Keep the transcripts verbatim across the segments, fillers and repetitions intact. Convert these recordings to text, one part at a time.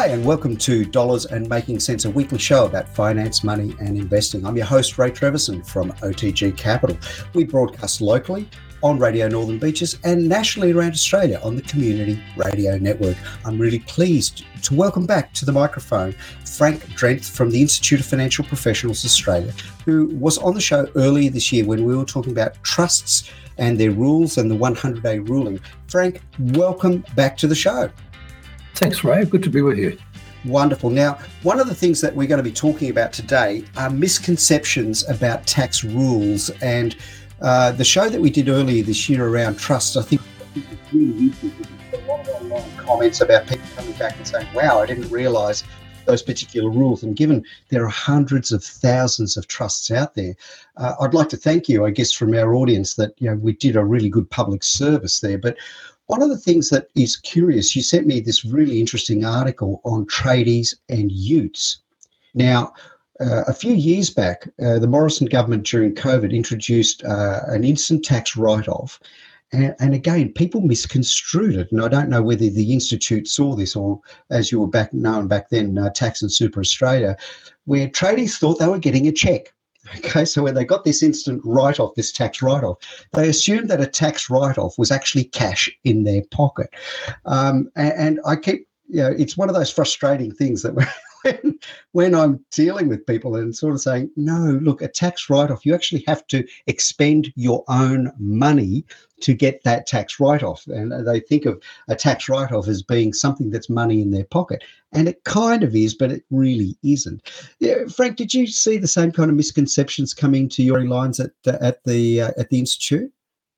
Hi, and welcome to Dollars and Making Sense, a weekly show about finance, money, and investing. I'm your host, Ray Treverson from O T G Capital. We broadcast locally on Radio Northern Beaches and nationally around Australia on the Community Radio Network. I'm really pleased to welcome back to the microphone Frank Drenth from the Institute of Financial Professionals Australia, who was on the show earlier this year when we were talking about trusts and their rules and the one hundred day ruling. Frank, welcome back to the show. Thanks, Ray. Good to be with you. Wonderful. Now, one of the things that we're going to be talking about today are misconceptions about tax rules. And uh, the show that we did earlier this year around trusts, I think, is really useful. There's a lot of online comments about people coming back and saying, wow, I didn't realise those particular rules. And given there are hundreds of thousands of trusts out there, uh, I'd like to thank you, I guess, from our audience that, you know, we did a really good public service there. But one of the things that is curious, you sent me this really interesting article on tradies and utes. Now, uh, a few years back, uh, the Morrison government during COVID introduced uh, an instant tax write-off. And, and again, people misconstrued it. And I don't know whether the Institute saw this or, as you were back known back then, uh, Tax and Super Australia, where tradies thought they were getting a cheque. Okay, so when they got this instant write-off, this tax write-off, they assumed that a tax write-off was actually cash in their pocket. Um, and, and I keep, you know, it's one of those frustrating things that when, when I'm dealing with people and sort of saying, no, look, a tax write-off, you actually have to expend your own money to get that tax write-off. And they think of a tax write-off as being something that's money in their pocket. And it kind of is, but it really isn't. Yeah, Frank, did you see the same kind of misconceptions coming to your lines at, at, the, uh, at the Institute?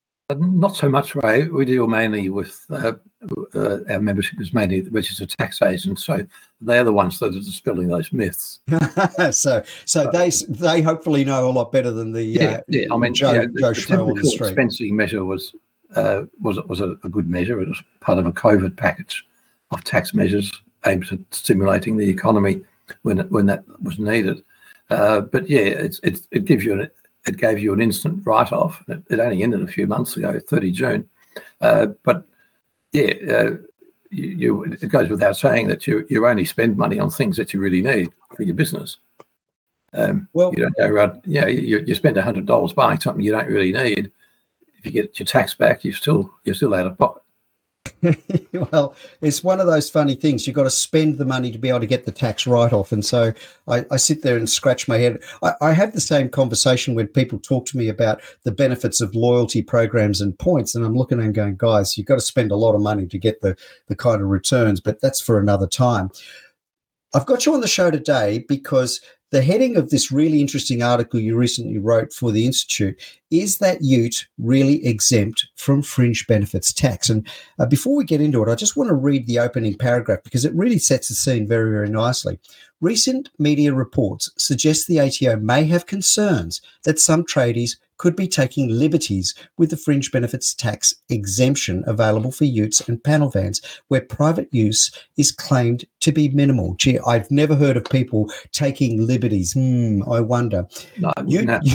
Not so much, Ray. We deal mainly with uh, uh, our membership is mainly registered tax agents, so they're the ones that are dispelling those myths. so, so uh, they they hopefully know a lot better than the yeah, uh, yeah. I mean, Joe, yeah, Joe the, Schmo the on the street. Expensing measure was uh, was was a, a good measure. It was part of a COVID package of tax measures aimed at stimulating the economy when it, when that was needed. Uh, but yeah, it's, it's it gives you an It gave you an instant write-off. It, it only ended a few months ago, thirty June. Uh, but yeah, uh, you, you, it goes without saying that you you only spend money on things that you really need for your business. Um, well, you don't go around. Yeah, you, you spend a hundred dollars buying something you don't really need. If you get your tax back, you still you're still out of pocket. Well, it's one of those funny things. You've got to spend the money to be able to get the tax write-off. And so I, I sit there and scratch my head. I, I have the same conversation when people talk to me about the benefits of loyalty programs and points. And I'm looking and going, guys, you've got to spend a lot of money to get the, the kind of returns, but that's for another time. I've got you on the show today because the heading of this really interesting article you recently wrote for the Institute is that ute really exempt from fringe benefits tax. And uh, before we get into it, I just want to read the opening paragraph because it really sets the scene very, very nicely. Recent media reports suggest the A T O may have concerns that some tradies could be taking liberties with the fringe benefits tax exemption available for utes and panel vans, where private use is claimed to be minimal. Gee, I've never heard of people taking liberties. Hmm, I wonder. No, Ute, no.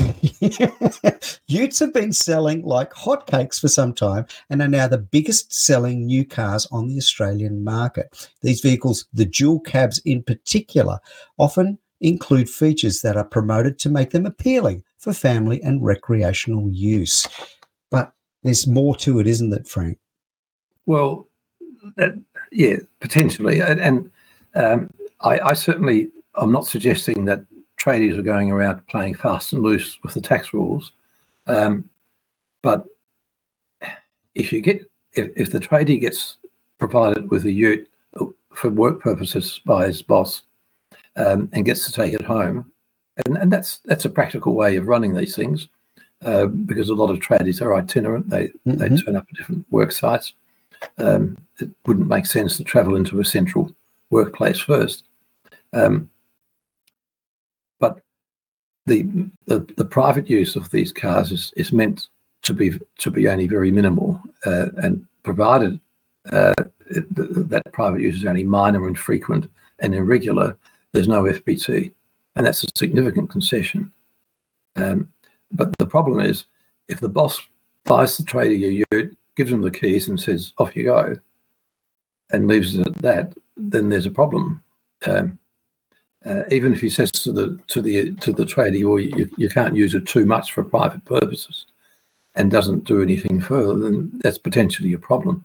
Utes have been selling like hotcakes for some time and are now the biggest selling new cars on the Australian market. These vehicles, the dual cabs in particular, often include features that are promoted to make them appealing for family and recreational use. But there's more to it, isn't it, Frank? Well, that, yeah, potentially. And, and um, I, I certainly, I'm not suggesting that tradies are going around playing fast and loose with the tax rules. Um, but if you get, if, if the tradie gets provided with a ute for work purposes by his boss um, and gets to take it home, And, and that's that's a practical way of running these things uh, because a lot of tradies are itinerant. They mm-hmm. they turn up at different work sites. Um, it wouldn't make sense to travel into a central workplace first. Um, but the, the the private use of these cars is, is meant to be to be only very minimal, uh, and provided uh, it, that private use is only minor and frequent and irregular, there's no F B T. And that's a significant concession. Um, but the problem is, if the boss buys the tradie a ute, gives him the keys and says, off you go, and leaves it at that, then there's a problem. Um, uh, even if he says to the to the to the tradie, "Well, you, you can't use it too much for private purposes," and doesn't do anything further, then that's potentially a problem.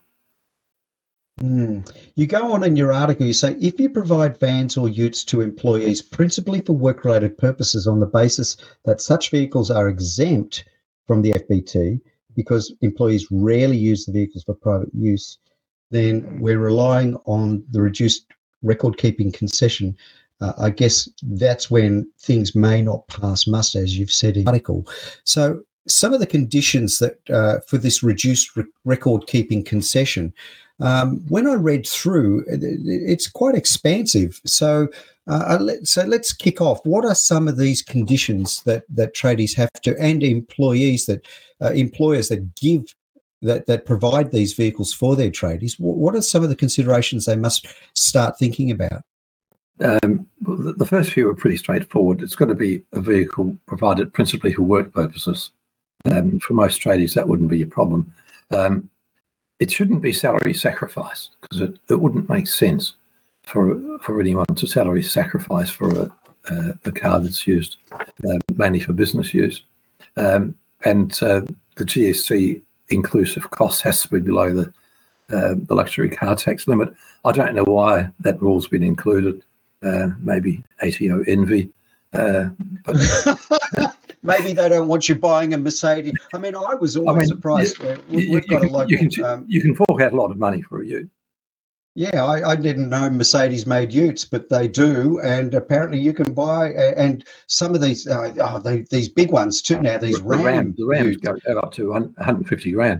Mm. You go on in your article, you say, if you provide vans or utes to employees principally for work-related purposes on the basis that such vehicles are exempt from the F B T because employees rarely use the vehicles for private use, then we're relying on the reduced record-keeping concession. Uh, I guess that's when things may not pass muster, as you've said in the article. So some of the conditions that uh, for this reduced re- record-keeping concession, Um, when I read through, it's quite expansive. So, uh, so let's kick off. What are some of these conditions that that tradies have to, and employees that uh, employers that give that that provide these vehicles for their tradies? What are some of the considerations they must start thinking about? Um, the first few are pretty straightforward. It's got to be a vehicle provided principally for work purposes. Um, for most tradies, that wouldn't be a problem. Um, It shouldn't be salary sacrifice, because it, it wouldn't make sense for for anyone to salary sacrifice for a, a, a car that's used uh, mainly for business use. Um, and uh, the G S T inclusive cost has to be below the, uh, the luxury car tax limit. I don't know why that rule's been included. Uh, maybe A T O envy. Uh, but Maybe they don't want you buying a Mercedes. I mean, I was always I mean, surprised. You, we, we've you, got a local. You can, um, you can fork out a lot of money for a ute. Yeah, I, I didn't know Mercedes made utes, but they do, and apparently you can buy. And some of these, uh, oh, they, these big ones too. Now these the Ram, Ram, the Rams go, go up to one hundred fifty grand.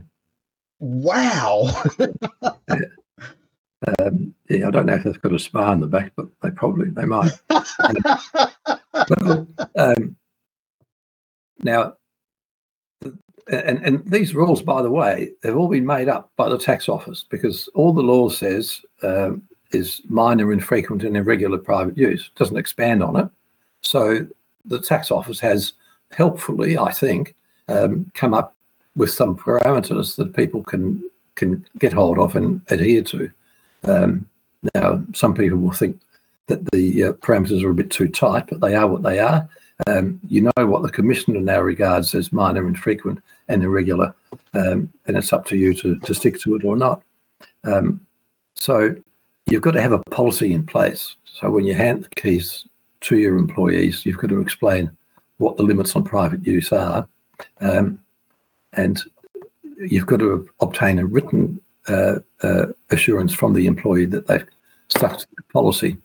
Wow. yeah. Um, yeah, I don't know if they've got a spar in the back, but they probably they might. but, um, Now, and, and these rules, by the way, they've all been made up by the tax office, because all the law says um, is minor, infrequent and irregular private use. It doesn't expand on it. So the tax office has helpfully, I think, um, come up with some parameters that people can can get hold of and adhere to. Um, now, some people will think that the uh, parameters are a bit too tight, but they are what they are. Um, you know what the Commissioner now regards as minor, infrequent and irregular, um, and it's up to you to, to stick to it or not. Um, so you've got to have a policy in place. So when you hand the keys to your employees, you've got to explain what the limits on private use are, um, and you've got to obtain a written uh, uh, assurance from the employee that they've stuck to the policy.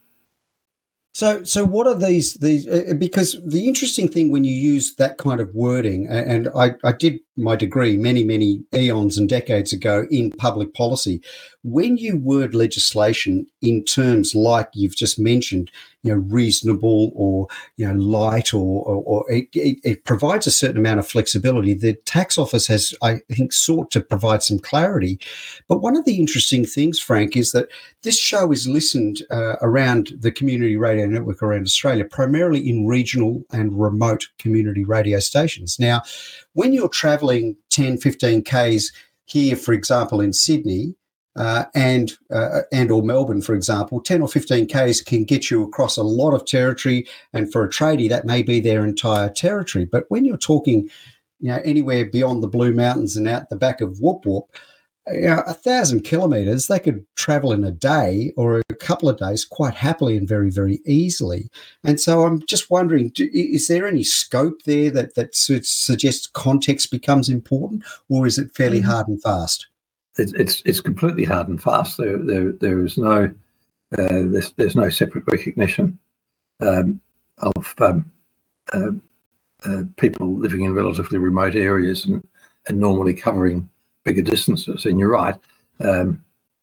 So, so what are these? These uh, because the interesting thing when you use that kind of wording, and I, I did my degree many, many eons and decades ago in public policy. When you word legislation in terms like you've just mentioned, you know, reasonable or you know, light, or or, or it, it, it provides a certain amount of flexibility. The tax office has, I think, sought to provide some clarity. But one of the interesting things, Frank, is that this show is listened uh, around the community radio network around Australia, primarily in regional and remote community radio stations. Now, when you're travelling ten, fifteen kays here, for example, in Sydney, uh, and uh, and or Melbourne, for example, ten or fifteen kays can get you across a lot of territory, and for a tradie, that may be their entire territory. But when you're talking, you know, anywhere beyond the Blue Mountains and out the back of Whoop Whoop, you know, a thousand kilometres, they could travel in a day or a couple of days quite happily and very, very easily. And so I'm just wondering, do, is there any scope there that, that suggests context becomes important, or is it fairly hard and fast? It's it's, it's completely hard and fast. There there there is no uh, there's there's no separate recognition um, of um, uh, uh, people living in relatively remote areas and, and normally covering bigger distances. And you're right, um,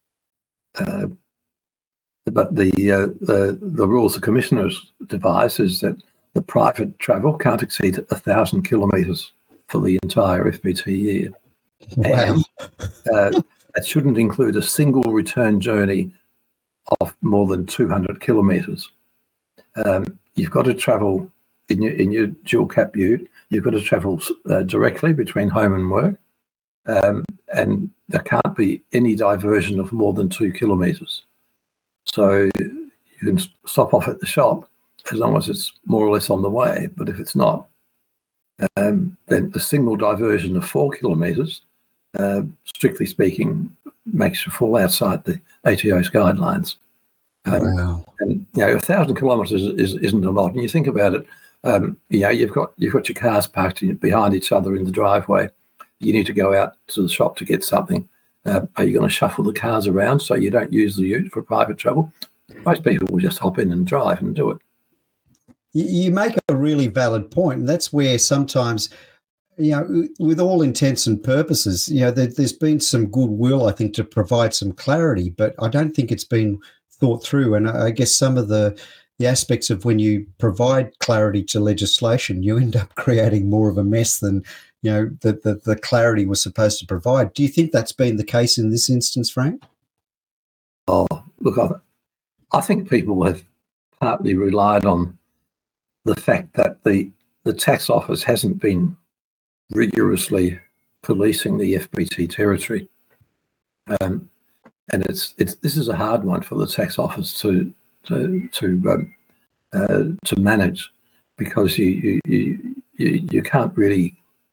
uh, but the, uh, the the rules the commissioners devise is that the private travel can't exceed a thousand kilometres for the entire F B T year. Wow. And uh, that shouldn't include a single return journey of more than two hundred kilometres. Um, you've got to travel in your in your dual cap ute. You've got to travel uh, directly between home and work. Um, and there can't be any diversion of more than two kilometres. So you can stop off at the shop as long as it's more or less on the way. But if it's not, um, then the single diversion of four kilometres, uh, strictly speaking, makes you fall outside the A T O's guidelines. Um, Wow. And you know, a thousand kilometres is, isn't a lot. And you think about it, um, you know, you've got you've got your cars parked behind each other in the driveway. You need to go out to the shop to get something. Uh, are you going to shuffle the cars around so you don't use the ute for private travel? Most people will just hop in and drive and do it. You make a really valid point, and that's where sometimes, you know, with all intents and purposes, you know, there, there's been some goodwill, I think, to provide some clarity, but I don't think it's been thought through. And I guess some of the, the aspects of when you provide clarity to legislation, you end up creating more of a mess than, you know, the, the, the clarity was supposed to provide. Do you think that's been the case in this instance, Frank? Oh, look, I, I think people have partly relied on the fact that the, the tax office hasn't been rigorously policing the F B T territory. Um, and it's it's this is a hard one for the tax office to to to um, uh, to manage, because you you, you you can't really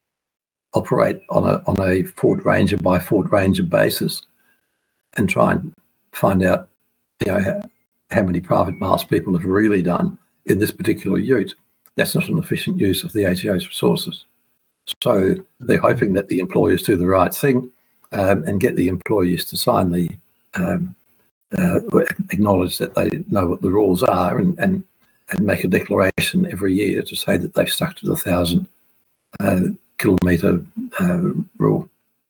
operate on a on a Ford Ranger by Ford Ranger basis and try and find out, you know, how, how many private miles people have really done in this particular ute. That's not an efficient use of the A T O's resources. So they're hoping that the employers do the right thing um, and get the employees to sign the um, uh, acknowledge that they know what the rules are, and, and and make a declaration every year to say that they've stuck to the thousand uh, kilometre uh, rule.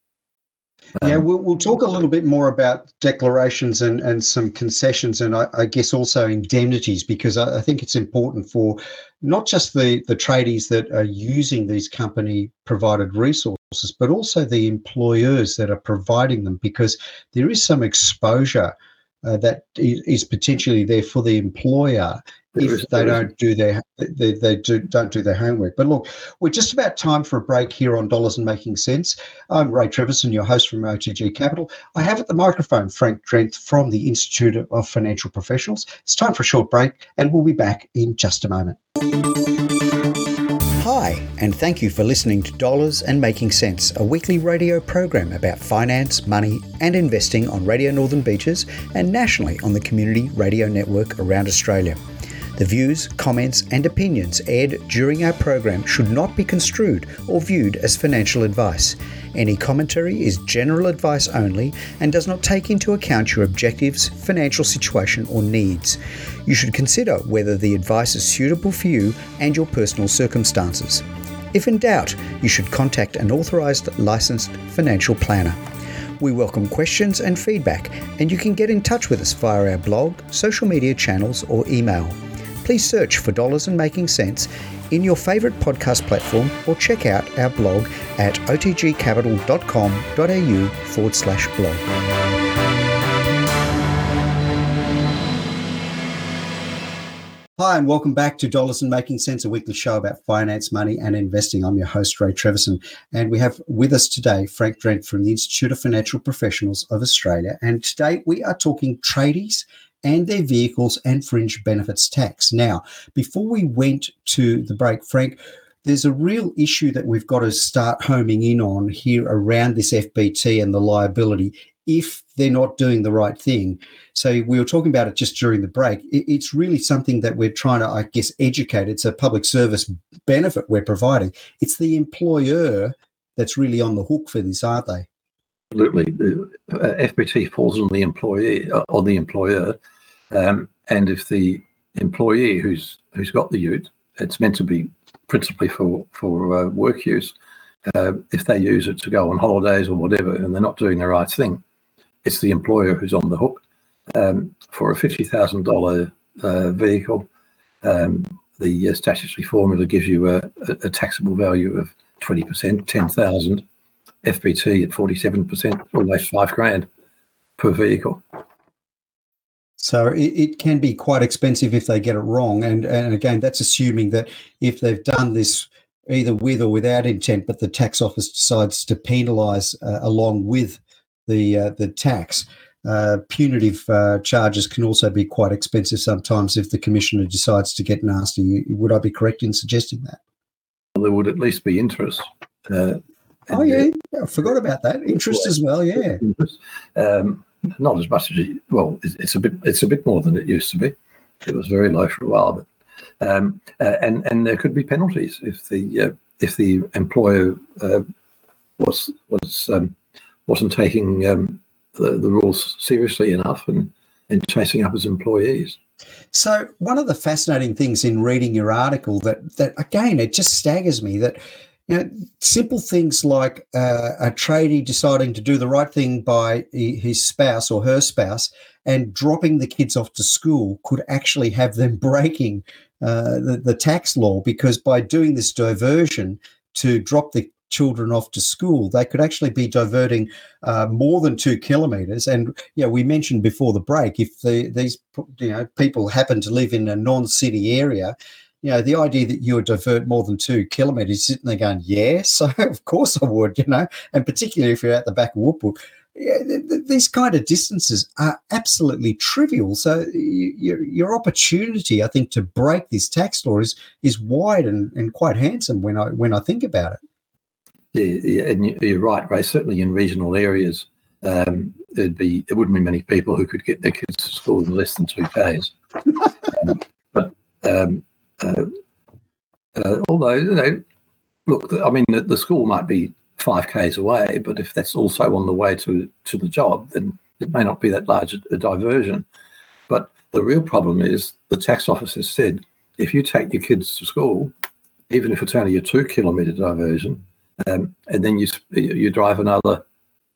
Um, yeah, we'll, we'll talk a little bit more about declarations and, and some concessions, and I, I guess also indemnities, because I, I think it's important for not just the, the tradies that are using these company provided resources, but also the employers that are providing them, because there is some exposure uh, that is potentially there for the employer if they don't do their they, they do, don't do their homework. But look, we're just about time for a break here on Dollars and Making Sense. I'm Ray Treverson, your host from O T G Capital. I have at the microphone Frank Drent from the Institute of Financial Professionals. It's time for a short break, and we'll be back in just a moment. Hi, and thank you for listening to Dollars and Making Sense, a weekly radio program about finance, money, and investing on Radio Northern Beaches and nationally on the Community Radio Network around Australia. The views, comments, and opinions aired during our program should not be construed or viewed as financial advice. Any commentary is general advice only and does not take into account your objectives, financial situation, or needs. You should consider whether the advice is suitable for you and your personal circumstances. If in doubt, you should contact an authorised licensed financial planner. We welcome questions and feedback, and you can get in touch with us via our blog, social media channels, or email. Please search for Dollars and Making Sense in your favourite podcast platform, or check out our blog at otgcapital.com.au forward slash blog. Hi, and welcome back to Dollars and Making Sense, a weekly show about finance, money, and investing. I'm your host, Ray Treverson, and we have with us today Frank Drent from the Institute of Financial Professionals of Australia. And today we are talking tradies and their vehicles and fringe benefits tax. Now, before we went to the break, Frank, there's a real issue that we've got to start homing in on here around this F B T and the liability if they're not doing the right thing. So we were talking about it just during the break. It's really something that we're trying to, I guess, educate. It's a public service benefit we're providing. It's the employer that's really on the hook for this, aren't they? Absolutely. The uh, F B T falls on the employee or the employer. Um, and if the employee who's who's got the ute, it's meant to be principally for for uh, work use. Uh, if they use it to go on holidays or whatever, and they're not doing the right thing, it's the employer who's on the hook. Um, for a fifty thousand dollars uh, vehicle, um, the uh, statutory formula gives you a, a taxable value of twenty percent, ten thousand. F B T at forty-seven percent, almost five grand per vehicle. So it, it can be quite expensive if they get it wrong. And, and again, that's assuming that if they've done this either with or without intent, but the tax office decides to penalise uh, along with the uh, the tax. uh, punitive uh, charges can also be quite expensive sometimes if the commissioner decides to get nasty. Would I be correct in suggesting that? Well, there would at least be interest. Uh, oh, yeah. yeah. I forgot about that. Interest as well, yeah. Um, not as much as, it, well, it's a bit it's a bit more than it used to be. It was very low for a while, but um, uh, and and there could be penalties if the uh, if the employer uh, was was um, wasn't taking um, the, the rules seriously enough and, and chasing up his employees. So one of the fascinating things in reading your article that that again it just staggers me that you know simple things like uh, a tradie deciding to do the right thing by his spouse or her spouse and dropping the kids off to school could actually have them breaking uh, the, the tax law, because by doing this diversion to drop the children off to school, they could actually be diverting uh, more than two kilometres. And yeah, we mentioned before the break, if the, these you know people happen to live in a non-city area, you know, the idea that you would divert more than two kilometres, sitting there going, yeah, so of course I would, you know, and particularly if you're at the back of Whoop-Whoop. Yeah, th- th- these kind of distances are absolutely trivial. So y- your your opportunity, I think, to break this tax law is is wide and, and quite handsome when I when I think about it. Yeah, yeah, and you're right, Ray. Certainly in regional areas, um, there'd be there wouldn't be many people who could get their kids to school in less than two k's. um, but um, uh, uh, although you know, look, I mean, the, the school might be five k's away, but if that's also on the way to to the job, then it may not be that large a, a diversion. But the real problem is the tax office has said if you take your kids to school, even if it's only a two kilometre diversion, um, and then you you drive another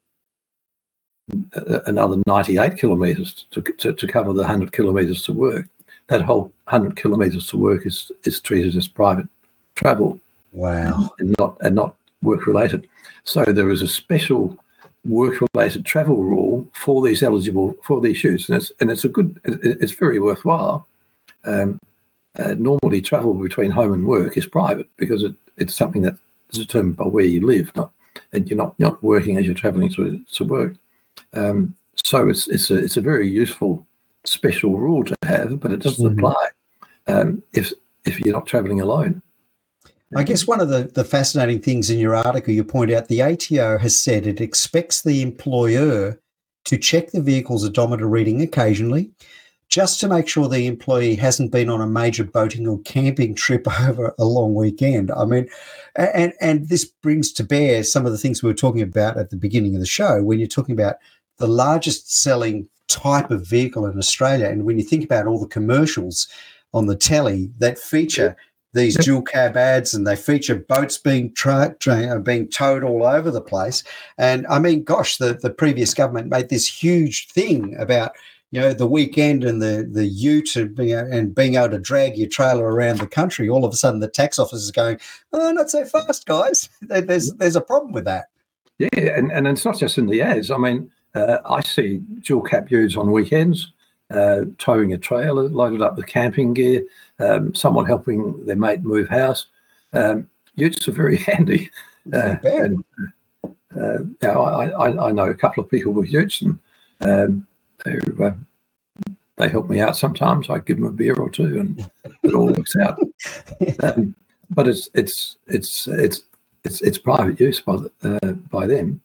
uh, another ninety-eight kilometres to, to to cover the one hundred kilometres to work, that whole one hundred kilometres to work is is treated as private travel. Wow, and not and not work related. So there is a special work-related travel rule for these eligible for these shoots, and it's and it's a good, it's very worthwhile. Um, uh, normally, travel between home and work is private because it, it's something that's determined by where you live, not and you're not not working as you're travelling to to work. Um, so it's it's a it's a very useful special rule to have, but it doesn't mm-hmm. apply um, if if you're not travelling alone. I guess one of the, the fascinating things in your article, you point out the A T O has said it expects the employer to check the vehicle's odometer reading occasionally, just to make sure the employee hasn't been on a major boating or camping trip over a long weekend. I mean, and, and this brings to bear some of the things we were talking about at the beginning of the show, when you're talking about the largest selling type of vehicle in Australia. And when you think about all the commercials on the telly that feature these dual cab ads, and they feature boats being tra- tra- being towed all over the place. And I mean, gosh, the, the previous government made this huge thing about, you know, the weekend and the, the ute and being, and being able to drag your trailer around the country. All of a sudden the tax office is going, oh, not so fast, guys. There's, there's a problem with that. Yeah, and, and it's not just in the ads. I mean, uh, I see dual cab utes on weekends, uh, towing a trailer, loaded up with camping gear, um, someone helping their mate move house. Um, utes are very handy. Uh, and, uh, you know, I, I, I know a couple of people with utes, and um, they, uh, they help me out sometimes. I give them a beer or two, and it all works out. Um, but it's it's it's it's it's it's private use by the, uh, by them.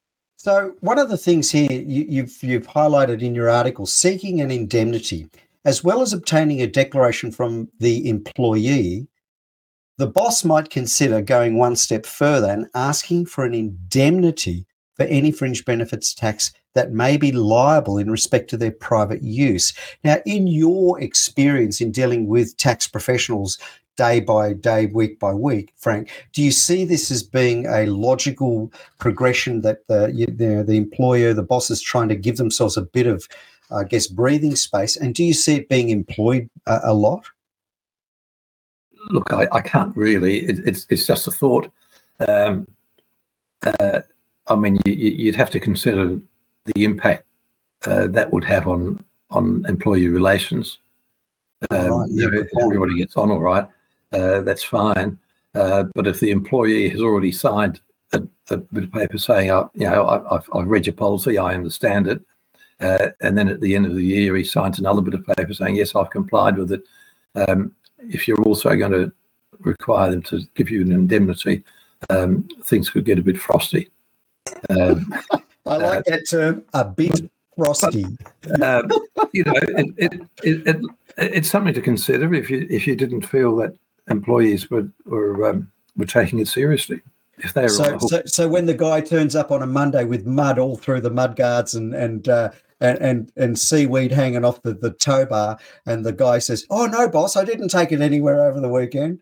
So one of the things here you, you've you've highlighted in your article, seeking an indemnity, as well as obtaining a declaration from the employee, the boss might consider going one step further and asking for an indemnity for any fringe benefits tax that may be liable in respect to their private use. Now, in your experience in dealing with tax professionals day by day, week by week, Frank, do you see this as being a logical progression that the, you know, the employer, the boss is trying to give themselves a bit of, I guess, breathing space? And do you see it being employed uh, a lot? Look, I, I can't really. It, it's it's just a thought. Um, uh, I mean, you, you'd have to consider the impact uh, that would have on on employee relations. Um, right, yeah, you know, if everybody gets on all right, uh, that's fine. Uh, but if the employee has already signed a, a bit of paper saying, "I, you know, I, I've, I've read your policy, I understand it," Uh, and then at the end of the year, he signs another bit of paper saying, yes, I've complied with it. Um, if you're also going to require them to give you an indemnity, um, things could get a bit frosty. Um, I like uh, that term, a bit frosty. But, uh, you know, it, it, it, it, it's something to consider if you if you didn't feel that employees were were um, were taking it seriously. If they were so, so, so when the guy turns up on a Monday with mud all through the mud guards and and uh, and, and and seaweed hanging off the, the tow bar, and the guy says, "Oh no, boss, I didn't take it anywhere over the weekend."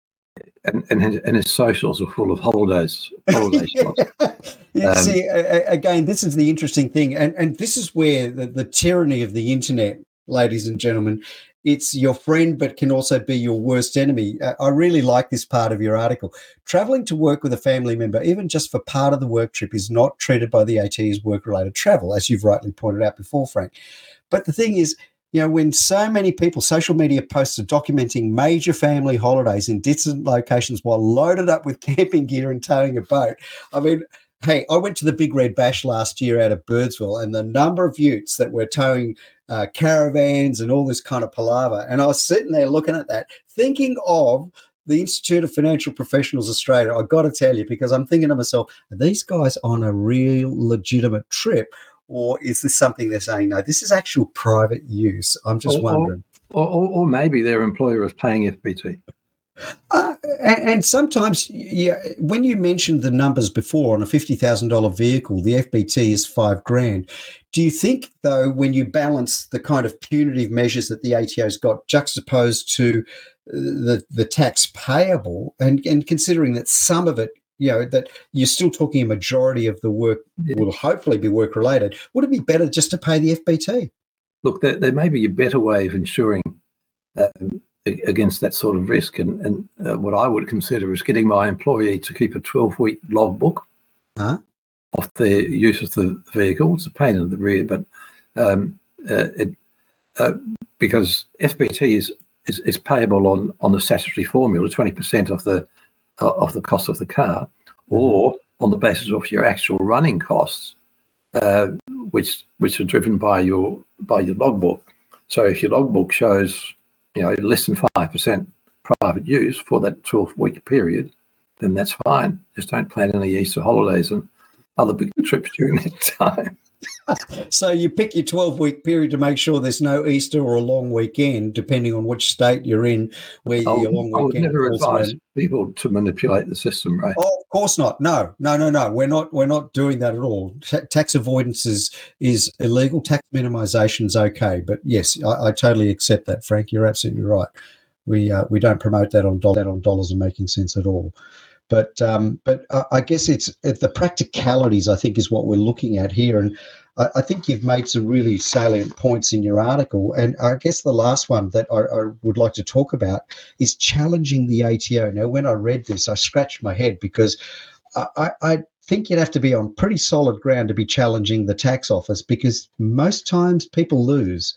And and his, and his socials are full of holidays. Holiday spots. Yeah, um, see, again, this is the interesting thing, and and this is where the, the tyranny of the internet, ladies and gentlemen, it's your friend, but can also be your worst enemy. Uh, I really like this part of your article. Traveling to work with a family member, even just for part of the work trip, is not treated by the A T O as work-related travel, as you've rightly pointed out before, Frank. But the thing is, you know, when so many people, social media posts are documenting major family holidays in distant locations while loaded up with camping gear and towing a boat. I mean, hey, I went to the Big Red Bash last year out of Birdsville, and the number of utes that were towing uh, caravans and all this kind of palaver. And I was sitting there looking at that, thinking of the Institute of Financial Professionals Australia. I got to tell you, because I'm thinking to myself, are these guys on a real legitimate trip? Or is this something they're saying, no, this is actual private use? I'm just or, wondering. Or, or, or maybe their employer is paying F B T. Uh, and, and sometimes, yeah, when you mentioned the numbers before on a fifty thousand dollars vehicle, the F B T is five grand. Do you think, though, when you balance the kind of punitive measures that the A T O's got juxtaposed to the, the tax payable, and, and considering that some of it, you know, that you're still talking a majority of the work yeah. will hopefully be work-related, would it be better just to pay the F B T? Look, there, there may be a better way of ensuring um, against that sort of risk. And, and uh, what I would consider is getting my employee to keep a twelve-week logbook huh? of their use of the vehicle. It's a pain in the rear, but um, uh, it, uh, because F B T is, is, is payable on, on the statutory formula, twenty percent of the of the cost of the car, or on the basis of your actual running costs, uh, which which are driven by your by your logbook. So if your logbook shows, you know, less than five percent private use for that twelve-week period, then that's fine. Just don't plan any Easter holidays and other big trips during that time. So you pick your twelve-week period to make sure there's no Easter or a long weekend, depending on which state you're in, where your long weekend. I would never advise people to manipulate the system, right? Oh, of course not. No, no, no, no. We're not. We're not doing that at all. T- tax avoidance is is illegal. Tax minimisation is okay, but yes, I, I totally accept that, Frank. You're absolutely right. We uh, we don't promote that on do- that on dollars and making sense at all. But um, but uh, I guess it's, it's the practicalities, I think, is what we're looking at here. And I, I think you've made some really salient points in your article. And I guess the last one that I, I would like to talk about is challenging the A T O. Now, when I read this, I scratched my head because I, I, I think you'd have to be on pretty solid ground to be challenging the tax office, because most times people lose.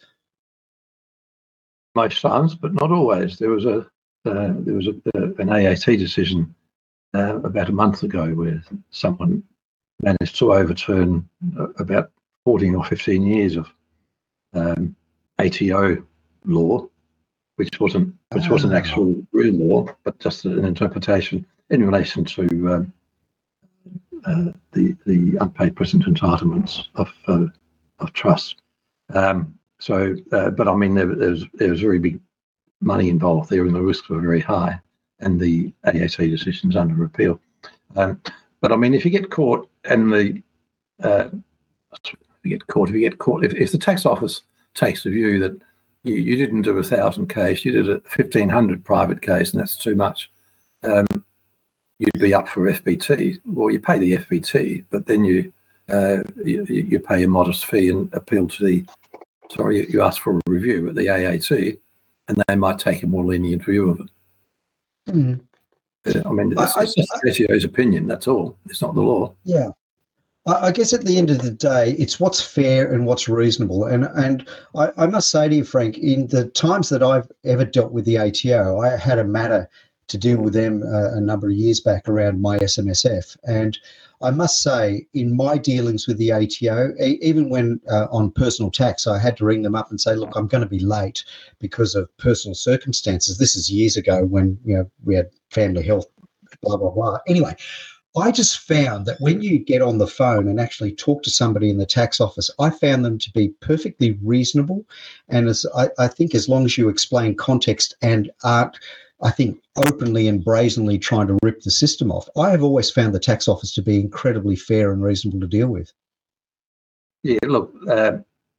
Most times, but not always. There was a uh, there was a, uh, an A A T decision Uh, about a month ago, where someone managed to overturn uh, about fourteen or fifteen years of um, A T O law, which wasn't which wasn't oh. actual real law, but just an interpretation in relation to um, uh, the the unpaid present entitlements of uh, of trust. Um, so, uh, but I mean, there, there was there was very big money involved there, and the risks were very high. And the A A T decision's under appeal. Um, but I mean, if you get caught and the uh, if you get caught, if you get caught, if, if the tax office takes the view that you, you didn't do a thousand case, you did a fifteen hundred private case, and that's too much, um, you'd be up for F B T. Well, you pay the F B T, but then you uh, you, you pay a modest fee and appeal to the. Sorry, you ask for a review at the A A T, and they might take a more lenient view of it. Mm. I mean, it's, I, it's just the A T O's opinion, that's all. It's not the law. Yeah. I, I guess at the end of the day, it's what's fair and what's reasonable. And and I, I must say to you, Frank, in the times that I've ever dealt with the A T O, I had a matter to deal with them uh, a number of years back around my S M S F. And I must say, in my dealings with the A T O, e- even when uh, on personal tax, I had to ring them up and say, look, I'm going to be late because of personal circumstances. This is years ago when, you know, we had family health, blah, blah, blah. Anyway, I just found that when you get on the phone and actually talk to somebody in the tax office, I found them to be perfectly reasonable. And as I, I think as long as you explain context and aren't, I think, openly and brazenly trying to rip the system off, I have always found the tax office to be incredibly fair and reasonable to deal with. Yeah, look, uh,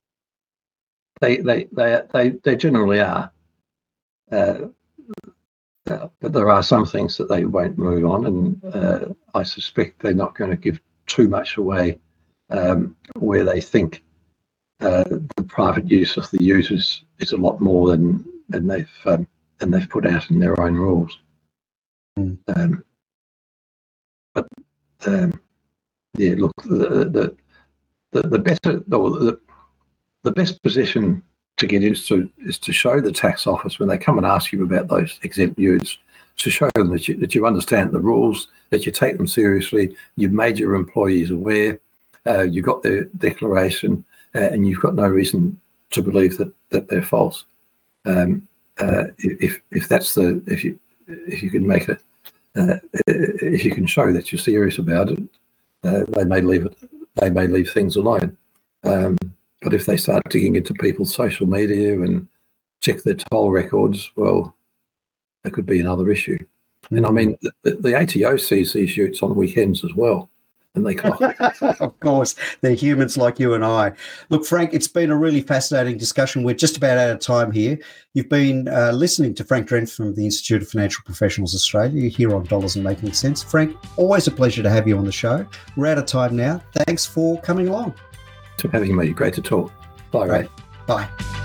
they, they, they, they, they generally are. Uh, Uh, but there are some things that they won't move on, and uh, I suspect they're not going to give too much away um, where they think uh, the private use of the users is a lot more than than they've um, than they've put out in their own rules. Mm. Um, but um, yeah, look, the the the, the better the, the best position to get into is to show the tax office when they come and ask you about those exempt use, to show them that you, that you understand the rules, that you take them seriously, you've made your employees aware, uh, you got their declaration, uh, and you've got no reason to believe that that they're false. Um, uh, if if that's the if you if you can make it, uh, if you can show that you're serious about it, uh, they may leave it. They may leave things alone. Um, But if they start digging into people's social media and check their toll records, well, that could be another issue. Mm. And I mean, the, the A T O sees these utes on weekends as well. And they clock. Of course, they're humans like you and I. Look, Frank, it's been a really fascinating discussion. We're just about out of time here. You've been uh, listening to Frank Drent from the Institute of Financial Professionals Australia. You're here on Dollars and Making Sense. Frank, always a pleasure to have you on the show. We're out of time now. Thanks for coming along. For having me. Great to talk. Bye, Ray. Bye.